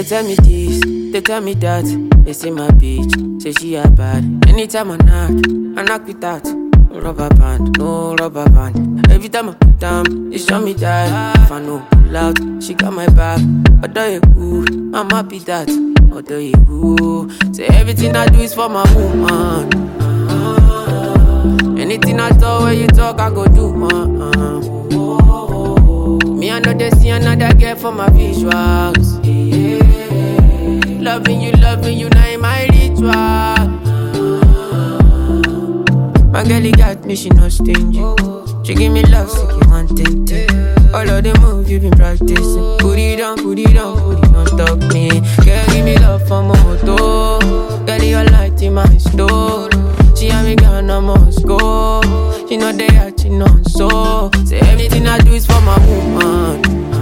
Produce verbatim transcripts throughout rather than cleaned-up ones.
tell me this, they tell me that. They say my bitch, say she a bad. Anytime I knock, I knock with that. No rubber band, no rubber band. Every time I put down, they show me that. If I know pull out, she got my back. Although you cool, I'm happy that. Although you cool, say everything I do is for my woman. Anything I talk, when you talk, I go do, man. Me, I know they see another girl for my visuals. Yeah. Loving you, loving you, now in my ritual. My girlie got me, she not stingy. She give me love, so you want it. All of the moves you been practicing. Put it on, put it on, put it on top me. Girl, give me love for my moto. Girl, your light in my store. She and me gone, I must go. She know they are, she know so. Say everything I do is for my woman.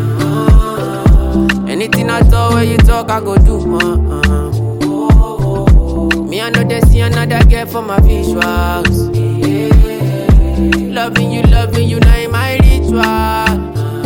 Anything I talk, when you talk, I go do, man. Me, I know they see another girl for my visuals. Yeah. Loving you, loving you, now in my ritual.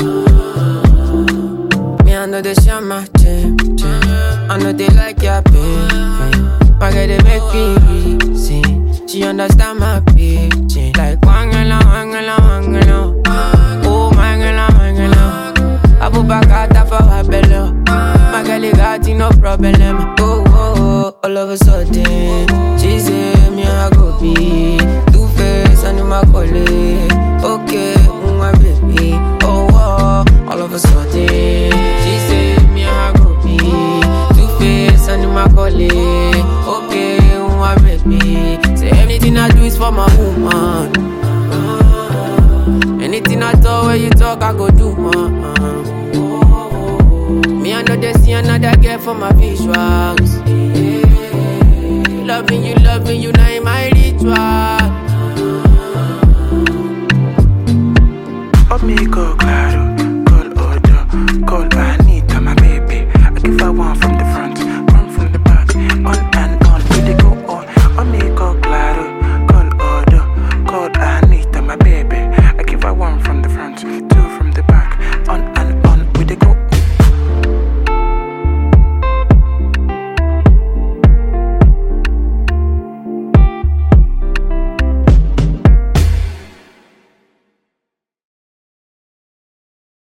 Me, I know they share my gym, gym. I know they like your baby. My girl, they make me reason. She understand my pitching. Like, wangala, wangala, wangala. Oh, mangala, mangala. I put back out for her belly. My girl, got no problem. Oh, oh, oh, all of a sudden, she say me I go be two face and my colleague. Okay, my baby. Oh, oh, all of a sudden, she say me I go be two face and my colleague. Okay, my baby. Say anything I do is for my woman. Anything I talk, when you talk, I go do, man. Me, I know they see another girl for my visuals. Yeah. Loving you, loving you, now in my ritual.